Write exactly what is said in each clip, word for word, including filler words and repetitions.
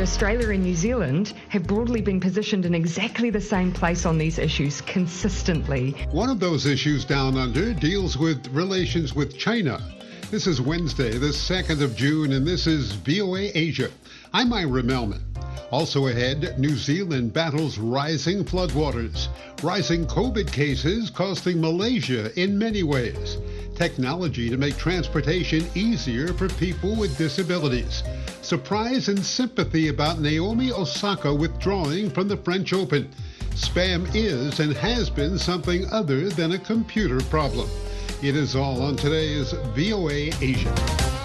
Australia and New Zealand have broadly been positioned in exactly the same place on these issues consistently. One of those issues down under deals with relations with China. This is Wednesday, the second of June, and this is V O A Asia. I'm Ira Melman. Also ahead, New Zealand battles rising floodwaters. Rising COVID cases costing Malaysia in many ways. Technology to make transportation easier for people with disabilities. Surprise and sympathy about Naomi Osaka withdrawing from the French Open. Spam is and has been something other than a computer problem. It is all on today's V O A Asia.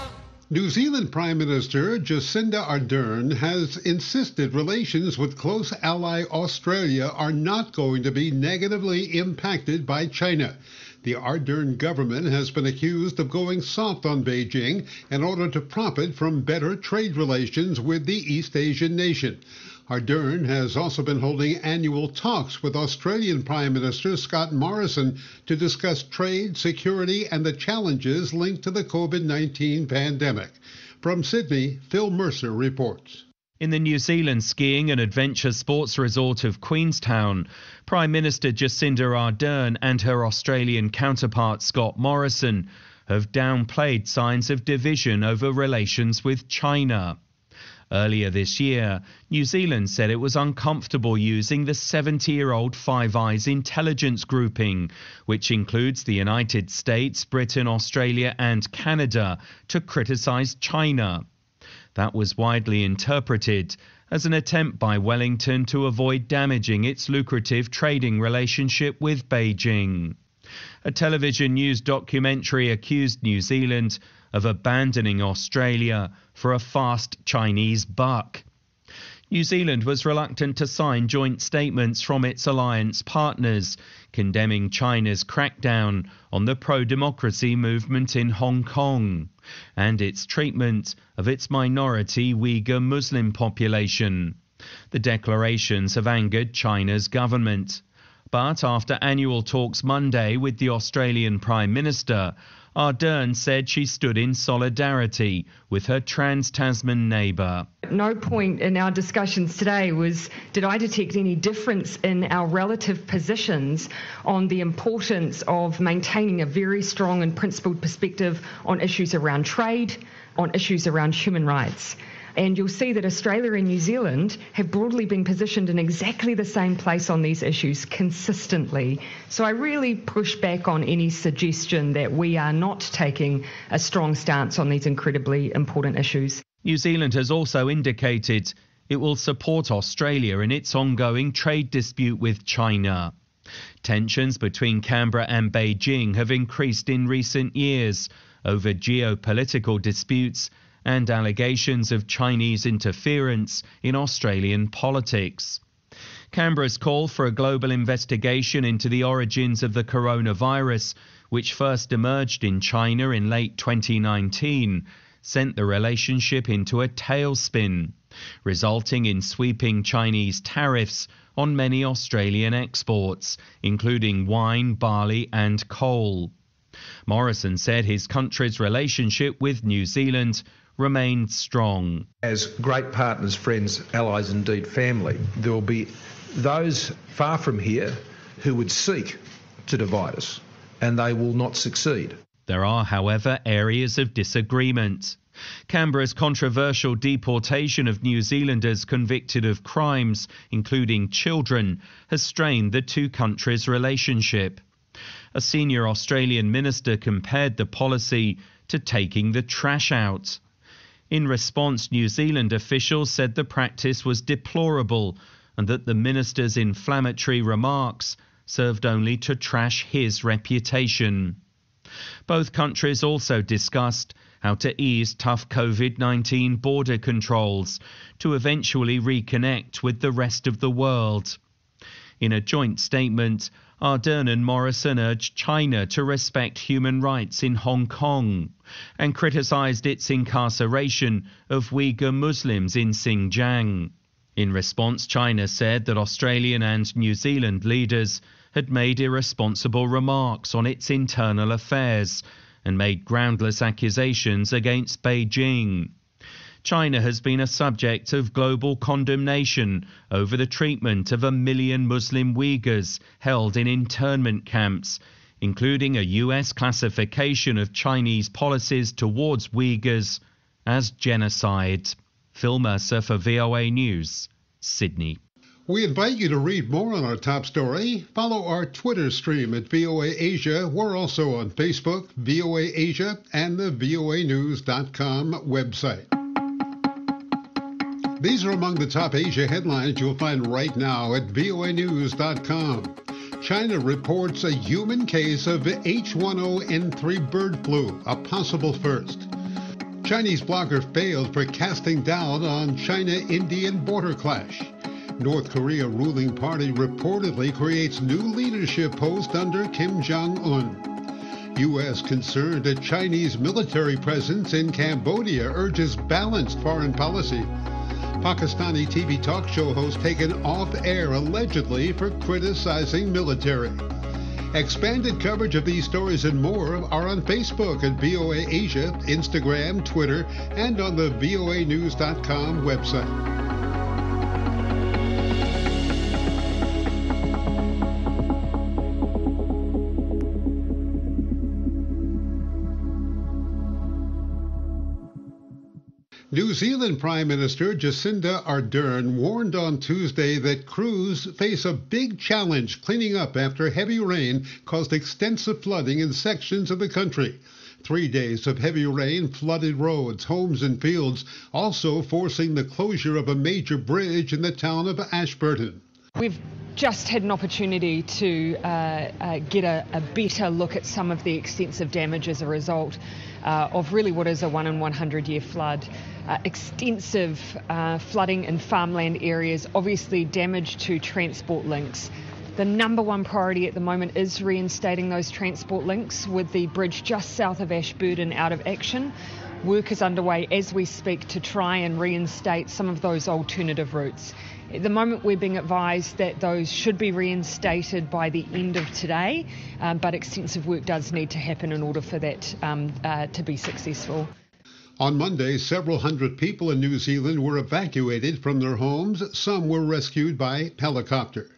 New Zealand Prime Minister Jacinda Ardern has insisted relations with close ally Australia are not going to be negatively impacted by China. The Ardern government has been accused of going soft on Beijing in order to profit from better trade relations with the East Asian nation. Ardern has also been holding annual talks with Australian Prime Minister Scott Morrison to discuss trade, security, and the challenges linked to the COVID nineteen pandemic. From Sydney, Phil Mercer reports. In the New Zealand skiing and adventure sports resort of Queenstown, Prime Minister Jacinda Ardern and her Australian counterpart Scott Morrison have downplayed signs of division over relations with China. Earlier this year, New Zealand said it was uncomfortable using the seventy-year-old Five Eyes intelligence grouping, which includes the United States, Britain, Australia and Canada, to criticise China. That was widely interpreted as an attempt by Wellington to avoid damaging its lucrative trading relationship with Beijing. A television news documentary accused New Zealand of abandoning Australia for a fast Chinese buck. New Zealand was reluctant to sign joint statements from its alliance partners, condemning China's crackdown on the pro-democracy movement in Hong Kong and its treatment of its minority Uyghur Muslim population. The declarations have angered China's government. But after annual talks Monday with the Australian Prime Minister, Ardern said she stood in solidarity with her trans-Tasman neighbour. At no point in our discussions today was did I detect any difference in our relative positions on the importance of maintaining a very strong and principled perspective on issues around trade, on issues around human rights. And you'll see that Australia and New Zealand have broadly been positioned in exactly the same place on these issues consistently. So I really push back on any suggestion that we are not taking a strong stance on these incredibly important issues. New Zealand has also indicated it will support Australia in its ongoing trade dispute with China. Tensions between Canberra and Beijing have increased in recent years over geopolitical disputes and allegations of Chinese interference in Australian politics. Canberra's call for a global investigation into the origins of the coronavirus, which first emerged in China in late twenty nineteen, sent the relationship into a tailspin, resulting in sweeping Chinese tariffs on many Australian exports, including wine, barley and coal. Morrison said his country's relationship with New Zealand remained strong. As great partners, friends, allies, indeed family, there will be those far from here who would seek to divide us, and they will not succeed. There are, however, areas of disagreement. Canberra's controversial deportation of New Zealanders convicted of crimes, including children, has strained the two countries' relationship. A senior Australian minister compared the policy to taking the trash out. In response, New Zealand officials said the practice was deplorable and that the minister's inflammatory remarks served only to trash his reputation. Both countries also discussed how to ease tough COVID nineteen border controls to eventually reconnect with the rest of the world. In a joint statement, Ardern and Morrison urged China to respect human rights in Hong Kong and criticised its incarceration of Uyghur Muslims in Xinjiang. In response, China said that Australian and New Zealand leaders had made irresponsible remarks on its internal affairs and made groundless accusations against Beijing. China has been a subject of global condemnation over the treatment of a million Muslim Uyghurs held in internment camps, including a U S classification of Chinese policies towards Uyghurs as genocide. Phil Mercer for V O A News, Sydney. We invite you to read more on our top story. Follow our Twitter stream at V O A Asia. We're also on Facebook, V O A Asia, and the V O A news dot com website. These are among the top Asia headlines you'll find right now at V O A news dot com. China reports a human case of H one N one bird flu, a possible first. Chinese blogger failed for casting doubt on China-Indian border clash. North Korea ruling party reportedly creates new leadership post under Kim Jong-un. U S concerned at Chinese military presence in Cambodia urges balanced foreign policy. Pakistani T V talk show host taken off air allegedly for criticizing military. Expanded coverage of these stories and more are on Facebook at V O A Asia, Instagram, Twitter, and on the V O A news dot com website. New Zealand Prime Minister Jacinda Ardern warned on Tuesday that crews face a big challenge cleaning up after heavy rain caused extensive flooding in sections of the country. Three days of heavy rain flooded roads, homes, and fields, also forcing the closure of a major bridge in the town of Ashburton. We've just had an opportunity to uh, uh, get a, a better look at some of the extensive damage as a result uh, of really what is a one in one hundred year flood. Uh, extensive uh, flooding in farmland areas, obviously damage to transport links. The number one priority at the moment is reinstating those transport links with the bridge just south of Ashburton out of action. Work is underway as we speak to try and reinstate some of those alternative routes. At the moment, we're being advised that those should be reinstated by the end of today, um, but extensive work does need to happen in order for that um, uh, to be successful. On Monday, several hundred people in New Zealand were evacuated from their homes. Some were rescued by helicopter.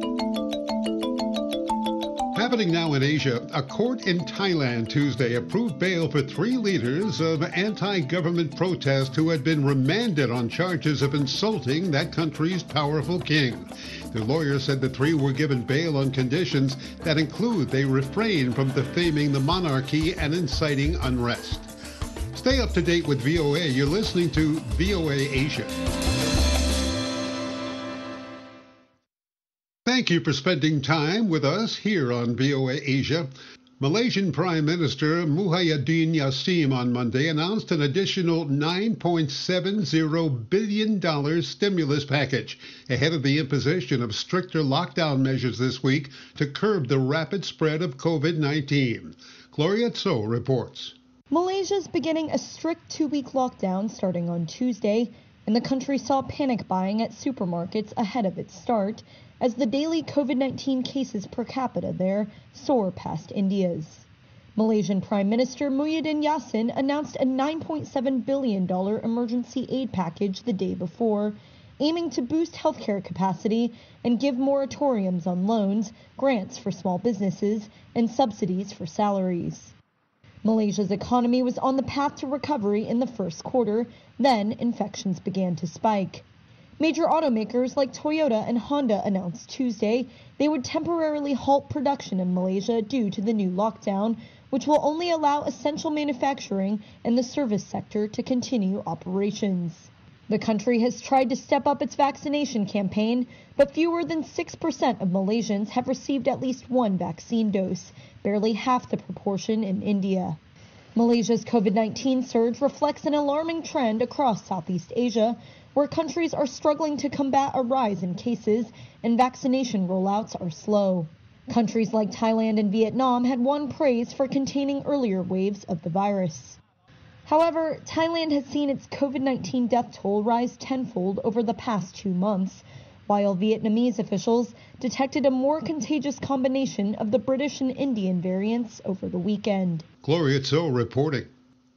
Happening now in Asia, a court in Thailand Tuesday approved bail for three leaders of anti-government protest who had been remanded on charges of insulting that country's powerful king. Their lawyers said the three were given bail on conditions that include they refrain from defaming the monarchy and inciting unrest. Stay up to date with V O A. You're listening to V O A Asia. Thank you for spending time with us here on V O A Asia. Malaysian Prime Minister Muhyiddin Yassin on Monday announced an additional nine point seven zero billion dollars stimulus package ahead of the imposition of stricter lockdown measures this week to curb the rapid spread of COVID nineteen. Gloria Tso reports. Malaysia's beginning a strict two-week lockdown starting on Tuesday, and the country saw panic buying at supermarkets ahead of its start as the daily COVID nineteen cases per capita there soar past India's. Malaysian Prime Minister Muhyiddin Yassin announced a nine point seven billion dollars emergency aid package the day before, aiming to boost healthcare capacity and give moratoriums on loans, grants for small businesses, and subsidies for salaries. Malaysia's economy was on the path to recovery in the first quarter, then infections began to spike. Major automakers like Toyota and Honda announced Tuesday they would temporarily halt production in Malaysia due to the new lockdown, which will only allow essential manufacturing and the service sector to continue operations. The country has tried to step up its vaccination campaign, but fewer than six percent of Malaysians have received at least one vaccine dose, barely half the proportion in India. Malaysia's COVID nineteen surge reflects an alarming trend across Southeast Asia, where countries are struggling to combat a rise in cases and vaccination rollouts are slow. Countries like Thailand and Vietnam had won praise for containing earlier waves of the virus. However, Thailand has seen its COVID nineteen death toll rise tenfold over the past two months, while Vietnamese officials detected a more contagious combination of the British and Indian variants over the weekend. Gloria Tso reporting.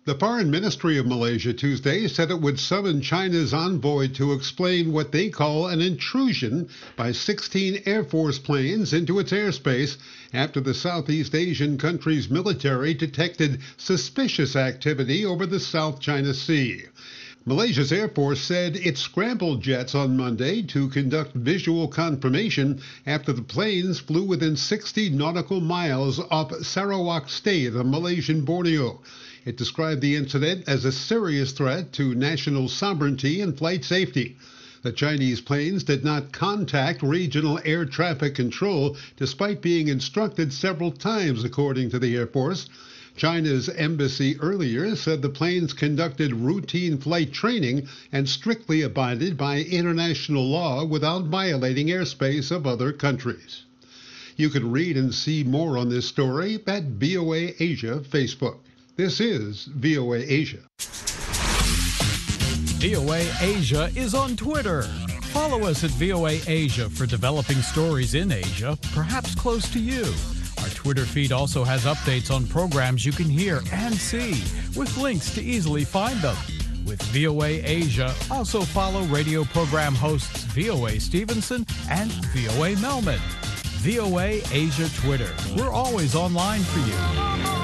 The Foreign Ministry of Malaysia Tuesday said it would summon China's envoy to explain what they call an intrusion by sixteen Air Force planes into its airspace after the Southeast Asian country's military detected suspicious activity over the South China Sea. Malaysia's Air Force said it scrambled jets on Monday to conduct visual confirmation after the planes flew within sixty nautical miles off Sarawak State of Malaysian Borneo. It described the incident as a serious threat to national sovereignty and flight safety. The Chinese planes did not contact regional air traffic control despite being instructed several times, according to the Air Force. China's embassy earlier said the planes conducted routine flight training and strictly abided by international law without violating airspace of other countries. You can read and see more on this story at V O A Asia Facebook. This is V O A Asia. V O A Asia is on Twitter. Follow us at V O A Asia for developing stories in Asia, perhaps close to you. Our Twitter feed also has updates on programs you can hear and see, with links to easily find them. With V O A Asia, also follow radio program hosts V O A Stevenson and V O A Melman. V O A Asia Twitter. We're always online for you.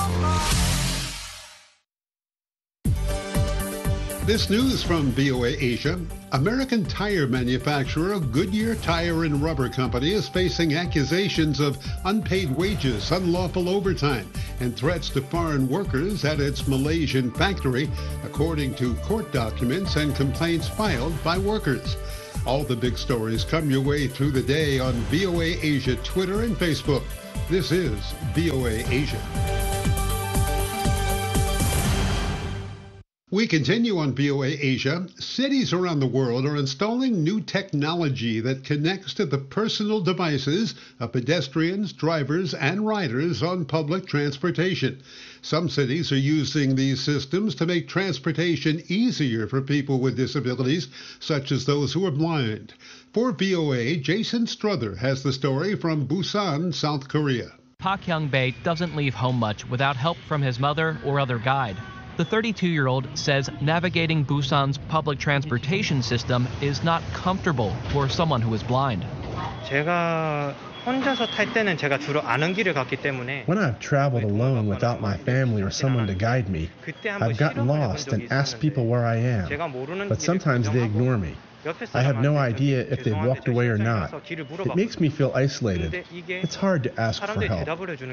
This news from V O A Asia. American tire manufacturer Goodyear Tire and Rubber Company is facing accusations of unpaid wages, unlawful overtime, and threats to foreign workers at its Malaysian factory, according to court documents and complaints filed by workers. All the big stories come your way through the day on V O A Asia Twitter and Facebook. This is V O A Asia. We continue on V O A Asia. Cities around the world are installing new technology that connects to the personal devices of pedestrians, drivers, and riders on public transportation. Some cities are using these systems to make transportation easier for people with disabilities, such as those who are blind. For V O A, Jason Struther has the story from Busan, South Korea. Park Hyung-bae doesn't leave home much without help from his mother or other guide. The thirty-two-year-old says navigating Busan's public transportation system is not comfortable for someone who is blind. 제가 혼자서 탈 때는 제가 주로 아는 길을 갔기 때문에 When I've traveled alone without my family or someone to guide me, I've gotten lost and asked people where I am, but sometimes they ignore me. I have no idea if they've walked away or not. It makes me feel isolated. It's hard to ask for help.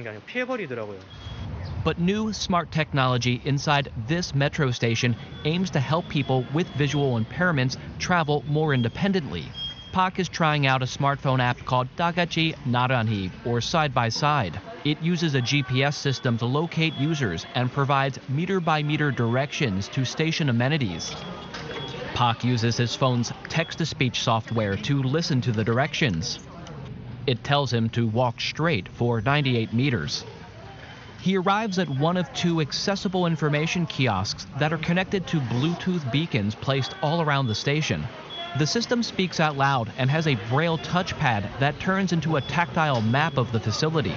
But new smart technology inside this metro station aims to help people with visual impairments travel more independently. Park is trying out a smartphone app called Dagachi Naranhi, or Side by Side. It uses a G P S system to locate users and provides meter-by-meter directions to station amenities. Park uses his phone's text-to-speech software to listen to the directions. It tells him to walk straight for ninety-eight meters. He arrives at one of two accessible information kiosks that are connected to Bluetooth beacons placed all around the station. The system speaks out loud and has a braille touchpad that turns into a tactile map of the facility.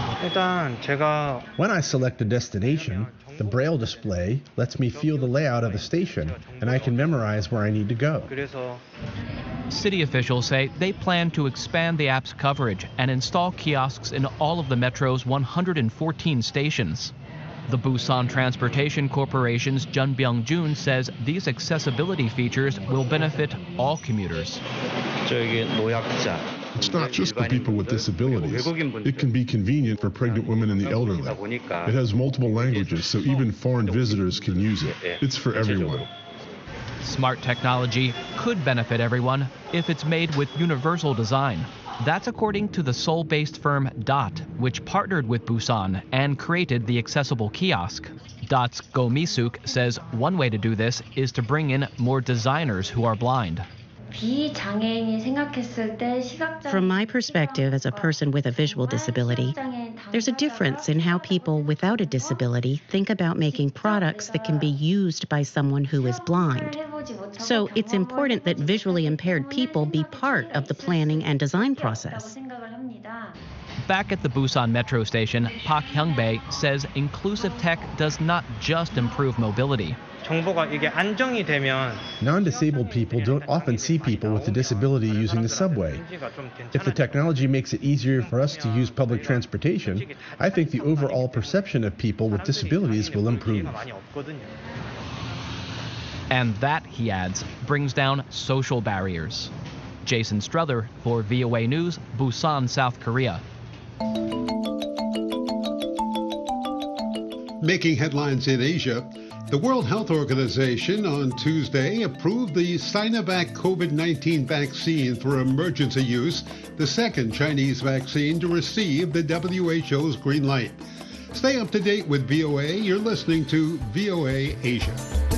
When I select a destination, the braille display lets me feel the layout of the station, and I can memorize where I need to go. City officials say they plan to expand the app's coverage and install kiosks in all of the metro's one hundred fourteen stations. The Busan Transportation Corporation's Jun Byung-jun says these accessibility features will benefit all commuters. It's not just for people with disabilities. It can be convenient for pregnant women and the elderly. It has multiple languages, so even foreign visitors can use it. It's for everyone. Smart technology could benefit everyone if it's made with universal design. That's according to the Seoul-based firm Dot, which partnered with Busan and created the accessible kiosk. Dot's Go Mi-suk says one way to do this is to bring in more designers who are blind. From my perspective as a person with a visual disability, there's a difference in how people without a disability think about making products that can be used by someone who is blind. So it's important that visually impaired people be part of the planning and design process. Back at the Busan metro station, Park Hyung-bae says inclusive tech does not just improve mobility. Non-disabled people don't often see people with a disability using the subway. If the technology makes it easier for us to use public transportation, I think the overall perception of people with disabilities will improve. And that, he adds, brings down social barriers. Jason Struther for V O A News, Busan, South Korea. Making headlines in Asia, the World Health Organization on Tuesday approved the Sinovac COVID nineteen vaccine for emergency use, the second Chinese vaccine to receive the W H O's green light. Stay up to date with V O A. You're listening to V O A Asia.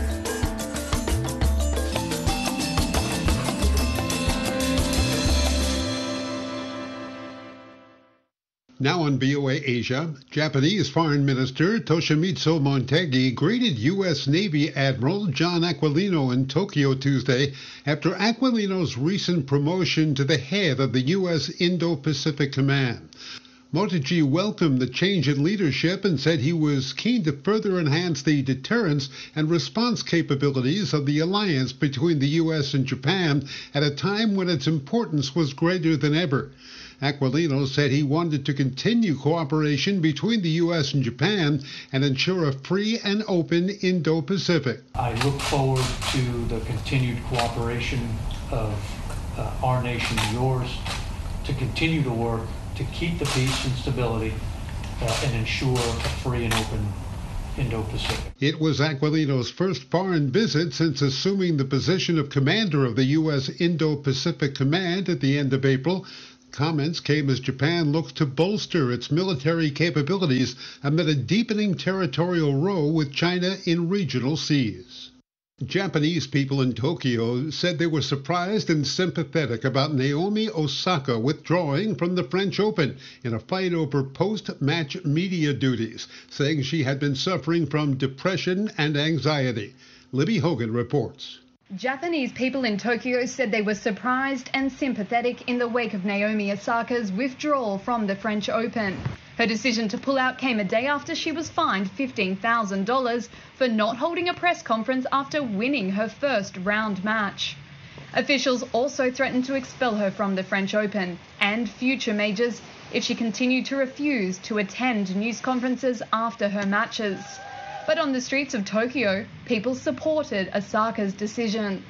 Now on V O A Asia, Japanese Foreign Minister Toshimitsu Motegi greeted U S Navy Admiral John Aquilino in Tokyo Tuesday after Aquilino's recent promotion to the head of the U S Indo-Pacific Command. Motegi welcomed the change in leadership and said he was keen to further enhance the deterrence and response capabilities of the alliance between the U S and Japan at a time when its importance was greater than ever. Aquilino said he wanted to continue cooperation between the U S and Japan and ensure a free and open Indo-Pacific. I look forward to the continued cooperation of uh, our nation and yours to continue to work to keep the peace and stability uh, and ensure a free and open Indo-Pacific. It was Aquilino's first foreign visit since assuming the position of commander of the U S Indo-Pacific Command at the end of April. Comments came as Japan looks to bolster its military capabilities amid a deepening territorial row with China in regional seas. Japanese people in Tokyo said they were surprised and sympathetic about Naomi Osaka withdrawing from the French Open in a fight over post-match media duties, saying she had been suffering from depression and anxiety. Libby Hogan reports. Japanese people in Tokyo said they were surprised and sympathetic in the wake of Naomi Osaka's withdrawal from the French Open. Her decision to pull out came a day after she was fined fifteen thousand dollars for not holding a press conference after winning her first round match. Officials also threatened to expel her from the French Open and future majors if she continued to refuse to attend news conferences after her matches. But on the streets of Tokyo, people supported Osaka's decision.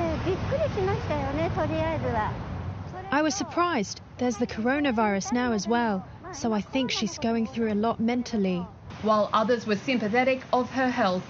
I was surprised. There's the coronavirus now as well, so I think she's going through a lot mentally. While others were sympathetic of her health.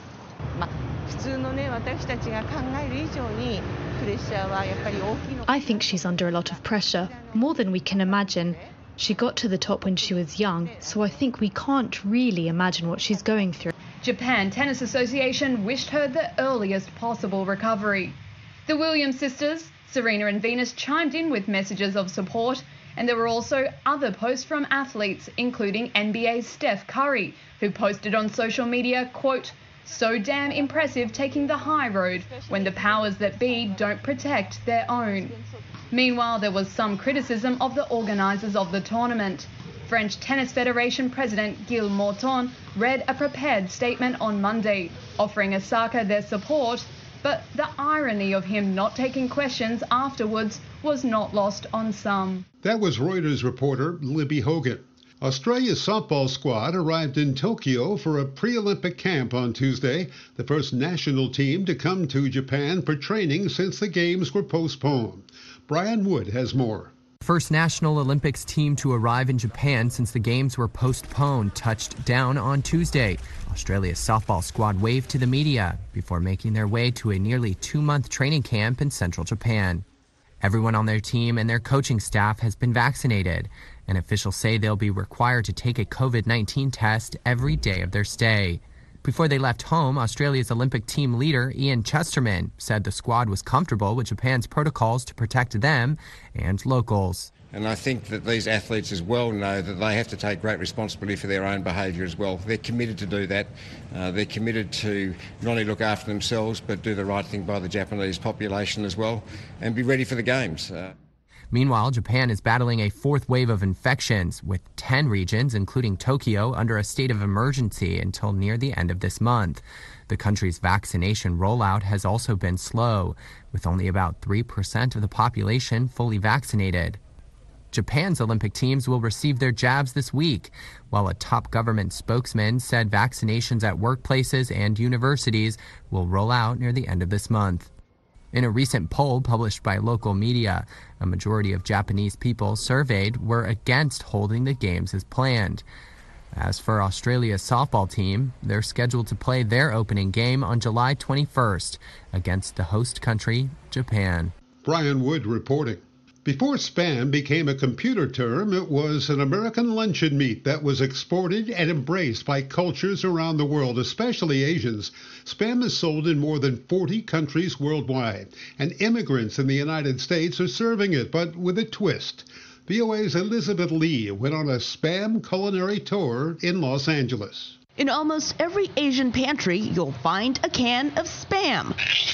I think she's under a lot of pressure, more than we can imagine. She got to the top when she was young, so I think we can't really imagine what she's going through. Japan Tennis Association wished her the earliest possible recovery. The Williams sisters, Serena and Venus, chimed in with messages of support, and there were also other posts from athletes, including N B A's Steph Curry, who posted on social media, quote, "So damn impressive taking the high road when the powers that be don't protect their own." Meanwhile, there was some criticism of the organisers of the tournament. French Tennis Federation President Gilles Morton read a prepared statement on Monday, offering Osaka their support, but the irony of him not taking questions afterwards was not lost on some. That was Reuters reporter Libby Hogan. Australia's softball squad arrived in Tokyo for a pre-Olympic camp on Tuesday, the first national team to come to Japan for training since the Games were postponed. Brian Wood has more. First National Olympics team to arrive in Japan since the Games were postponed touched down on Tuesday. Australia's softball squad waved to the media before making their way to a nearly two-month training camp in central Japan. Everyone on their team and their coaching staff has been vaccinated, and officials say they'll be required to take a COVID nineteen test every day of their stay. Before they left home, Australia's Olympic team leader, Ian Chesterman, said the squad was comfortable with Japan's protocols to protect them and locals. And I think that these athletes as well know that they have to take great responsibility for their own behaviour as well. They're committed to do that. Uh, they're committed to not only look after themselves, but do the right thing by the Japanese population as well and be ready for the Games. Uh, Meanwhile, Japan is battling a fourth wave of infections, with ten regions, including Tokyo, under a state of emergency until near the end of this month. The country's vaccination rollout has also been slow, with only about three percent of the population fully vaccinated. Japan's Olympic teams will receive their jabs this week, while a top government spokesman said vaccinations at workplaces and universities will roll out near the end of this month. In a recent poll published by local media, a majority of Japanese people surveyed were against holding the games as planned. As for Australia's softball team, they're scheduled to play their opening game on July twenty-first against the host country, Japan. Brian Wood reporting. Before Spam became a computer term, it was an American luncheon meat that was exported and embraced by cultures around the world, especially Asians. Spam is sold in more than forty countries worldwide, and immigrants in the United States are serving it, but with a twist. V O A's Elizabeth Lee went on a Spam culinary tour in Los Angeles. In almost every Asian pantry, you'll find a can of Spam.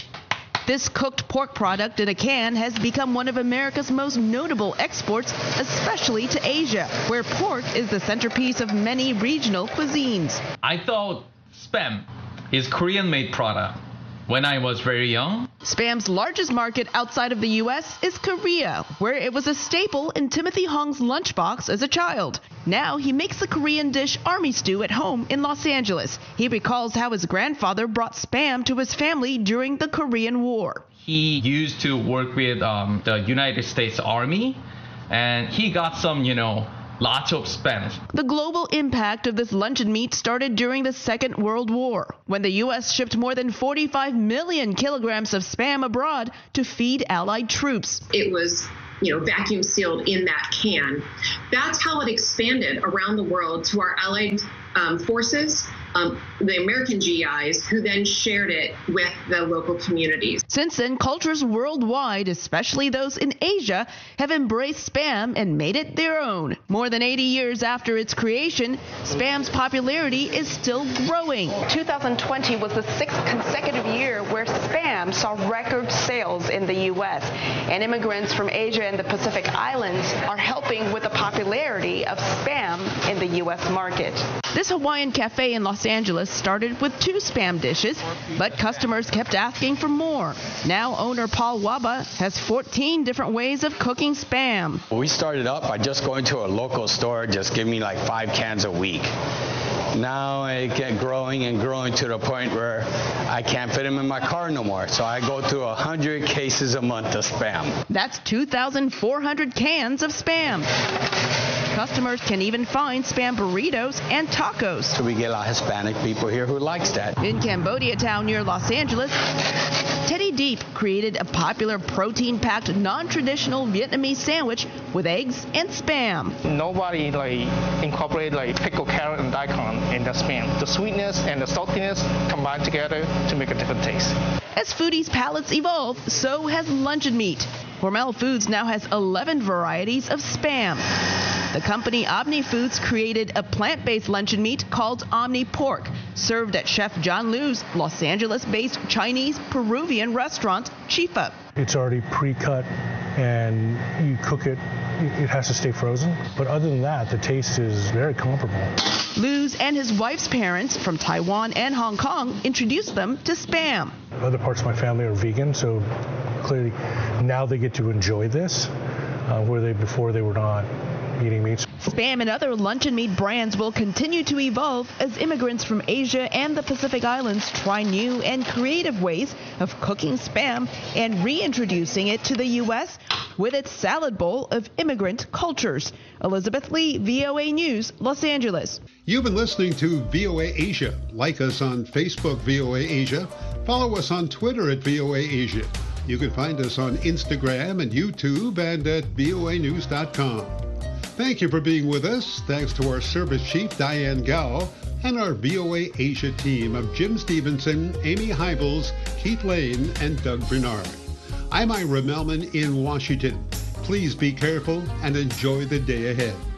This cooked pork product in a can has become one of America's most notable exports, especially to Asia, where pork is the centerpiece of many regional cuisines. I thought Spam is Korean-made product when I was very young. Spam's largest market outside of the U S is Korea, where it was a staple in Timothy Hong's lunchbox as a child. Now he makes the Korean dish army stew at home in Los Angeles. He recalls how his grandfather brought Spam to his family during the Korean War. He used to work with um, the United States Army, and he got some, you know, lots of Spam. The global impact of this luncheon meat started during the Second World War, when the U S shipped more than forty-five million kilograms of Spam abroad to feed Allied troops. It was, you know, vacuum sealed in that can. That's how it expanded around the world to our Allied um, forces, um, the American G Is, who then shared it with the local communities. Since then, cultures worldwide, especially those in Asia, have embraced Spam and made it their own. More than eighty years after its creation, Spam's popularity is still growing. two thousand twenty was the sixth consecutive year where Spam saw record sales in the U S, and immigrants from Asia and the Pacific Islands are helping with the popularity of Spam in the U S market. This Hawaiian cafe in Los Angeles started with two Spam dishes, but customers kept asking for more. Now owner Paul Waba has fourteen different ways of cooking Spam. We started up by just going to a local store, just give me like five cans a week. Now I get growing and growing to the point where I can't fit them in my car no more. So I go through one hundred cases a month of Spam. That's two thousand four hundred cans of Spam. Customers can even find Spam burritos and tacos. So we get a lot of Hispanic people here who likes that. In Cambodia town near Los Angeles, Teddy Deep created a popular protein-packed, non-traditional Vietnamese sandwich with eggs and Spam. Nobody like incorporate like pickled carrot and daikon in the Spam. The sweetness and the saltiness combine together to make a different taste. As foodies' palates evolve, so has luncheon meat. Hormel Foods now has eleven varieties of Spam. The company Omni Foods created a plant-based luncheon meat called Omni Pork, served at Chef John Liu's Los Angeles-based Chinese Peruvian restaurant, Chifa. It's already pre-cut and you cook it. It has to stay frozen. But other than that, the taste is very comparable. Liu's and his wife's parents from Taiwan and Hong Kong introduced them to Spam. Other parts of my family are vegan, so clearly now they get to enjoy this, uh, where they before they were not eating meats. Spam and other luncheon meat brands will continue to evolve as immigrants from Asia and the Pacific Islands try new and creative ways of cooking Spam and reintroducing it to the U S with its salad bowl of immigrant cultures. Elizabeth Lee, V O A News, Los Angeles. You've been listening to V O A Asia. Like us on Facebook, V O A Asia. Follow us on Twitter at V O A Asia. You can find us on Instagram and YouTube and at V O A news dot com. Thank you for being with us. Thanks to our service chief, Diane Gao, and our V O A Asia team of Jim Stevenson, Amy Hybels, Keith Lane, and Doug Bernard. I'm Ira Melman in Washington. Please be careful and enjoy the day ahead.